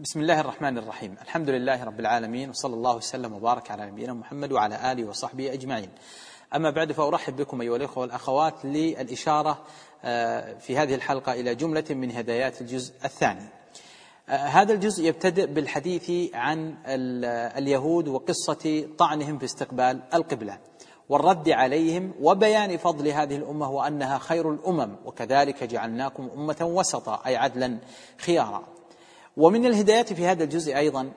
بسم الله الرحمن الرحيم. الحمد لله رب العالمين، وصلى الله وسلم وبارك على نبينا محمد وعلى آله وصحبه أجمعين. أما بعد، فأرحب بكم أيها الأخوة والأخوات للإشارة في هذه الحلقة إلى جملة من هدايات الجزء الثاني. هذا الجزء يبتدئ بالحديث عن اليهود وقصة طعنهم في استقبال القبلة والرد عليهم وبيان فضل هذه الأمة وأنها خير الأمم، وكذلك جعلناكم أمة وسطا أي عدلا خيارا. ومن الهدايات في هذا الجزء أيضا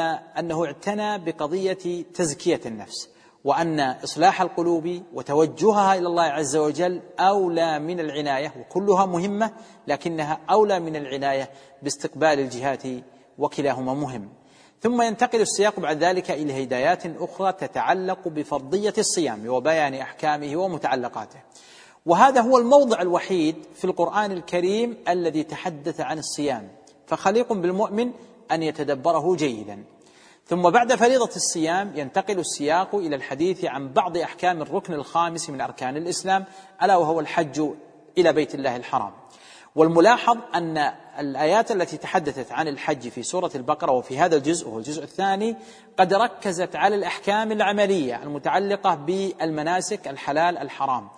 أنه اعتنى بقضية تزكية النفس، وأن إصلاح القلوب وتوجهها إلى الله عز وجل أولى من العناية، وكلها مهمة لكنها أولى من العناية باستقبال الجهات، وكلاهما مهم. ثم ينتقل السياق بعد ذلك إلى هدايات أخرى تتعلق بفرضية الصيام وبيان أحكامه ومتعلقاته. وهذا هو الموضع الوحيد في القرآن الكريم الذي تحدث عن الصيام، فخليق بالمؤمن أن يتدبره جيدا. ثم بعد فريضة الصيام ينتقل السياق إلى الحديث عن بعض أحكام الركن الخامس من أركان الإسلام، ألا وهو الحج إلى بيت الله الحرام. والملاحظ أن الآيات التي تحدثت عن الحج في سورة البقرة وفي هذا الجزء وهو الجزء الثاني قد ركزت على الأحكام العملية المتعلقة بالمناسك الحلال الحرام،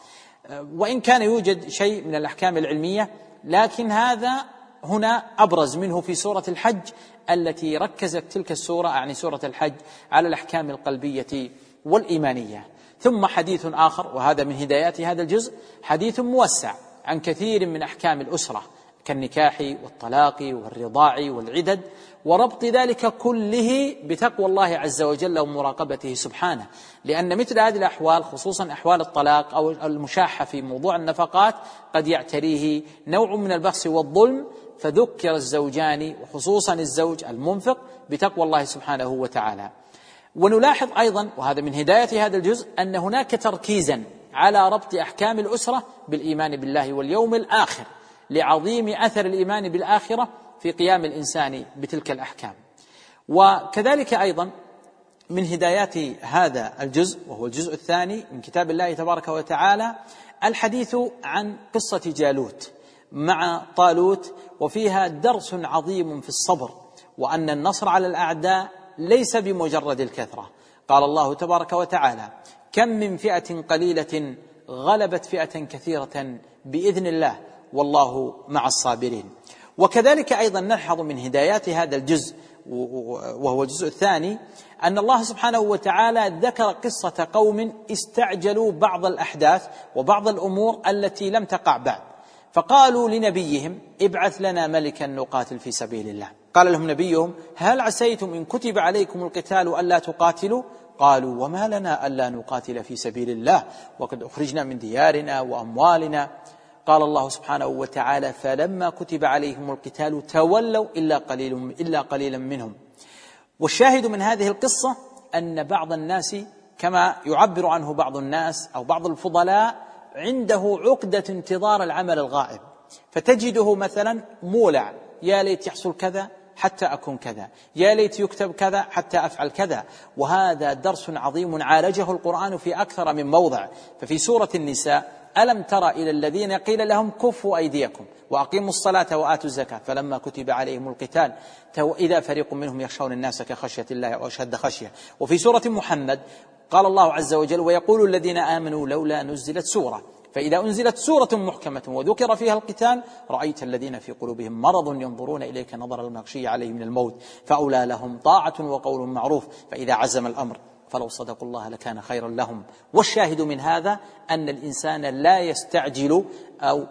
وإن كان يوجد شيء من الأحكام العلمية، لكن هذا هنا أبرز منه في سورة الحج التي ركزت تلك السورة، يعني سورة الحج، على الأحكام القلبية والإيمانية. ثم حديث آخر، وهذا من هدايات هذا الجزء، حديث موسع عن كثير من أحكام الأسرة كالنكاح والطلاق والرضاع والعدد، وربط ذلك كله بتقوى الله عز وجل ومراقبته سبحانه، لأن مثل هذه الأحوال خصوصا أحوال الطلاق أو المشاحة في موضوع النفقات قد يعتريه نوع من البخس والظلم، فذكر الزوجان وخصوصا الزوج المنفق بتقوى الله سبحانه وتعالى. ونلاحظ أيضا، وهذا من هداية هذا الجزء، أن هناك تركيزا على ربط أحكام الأسرة بالإيمان بالله واليوم الآخر، لعظيم أثر الإيمان بالآخرة في قيام الإنسان بتلك الأحكام. وكذلك أيضا من هدايات هذا الجزء وهو الجزء الثاني من كتاب الله تبارك وتعالى الحديث عن قصة جالوت مع طالوت، وفيها درس عظيم في الصبر، وأن النصر على الأعداء ليس بمجرد الكثرة. قال الله تبارك وتعالى: كم من فئة قليلة غلبت فئة كثيرة بإذن الله والله مع الصابرين. وكذلك أيضا نلحظ من هدايات هذا الجزء وهو الجزء الثاني أن الله سبحانه وتعالى ذكر قصة قوم استعجلوا بعض الأحداث وبعض الأمور التي لم تقع بعد، فقالوا لنبيهم: ابعث لنا ملكا نقاتل في سبيل الله. قال لهم نبيهم: هل عسيتم إن كتب عليكم القتال ألا تقاتلوا؟ قالوا: وما لنا ألا نقاتل في سبيل الله وقد أخرجنا من ديارنا وأموالنا. قال الله سبحانه وتعالى: فلما كتب عليهم القتال تولوا إلا قليلا منهم. والشاهد من هذه القصة أن بعض الناس، كما يعبر عنه بعض الناس أو بعض الفضلاء، عنده عقدة انتظار العمل الغائب، فتجده مثلا مولع: يا ليت يحصل كذا حتى أكون كذا، يا ليت يكتب كذا حتى أفعل كذا. وهذا درس عظيم عالجه القرآن في أكثر من موضع. ففي سورة النساء: ألم تر إلى الذين قيل لهم كفوا أيديكم وأقيموا الصلاة وآتوا الزكاة فلما كتب عليهم القتال إذا فريق منهم يخشون الناس كخشية الله أو أشد خشية. وفي سورة محمد قال الله عز وجل: ويقول الذين آمنوا لولا نزلت سورة، فإذا أنزلت سورة محكمة وذكر فيها القتال رأيت الذين في قلوبهم مرض ينظرون إليك نظر المغشي عليه من الموت فأولى لهم طاعة وقول معروف فإذا عزم الأمر فلو صدقوا الله لكان خيرا لهم. والشاهد من هذا أن الإنسان لا يستعجل أو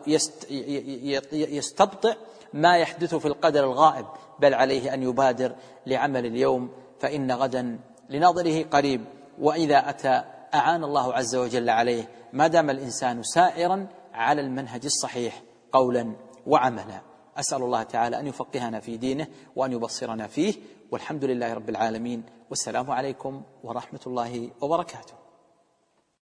يستبطئ ما يحدث في القدر الغائب، بل عليه أن يبادر لعمل اليوم فإن غدا لناظره قريب، وإذا أتى أعان الله عز وجل عليه، ما دام الإنسان سائرا على المنهج الصحيح قولا وعملا. أسأل الله تعالى أن يفقهنا في دينه وأن يبصرنا فيه، والحمد لله رب العالمين، والسلام عليكم ورحمة الله وبركاته.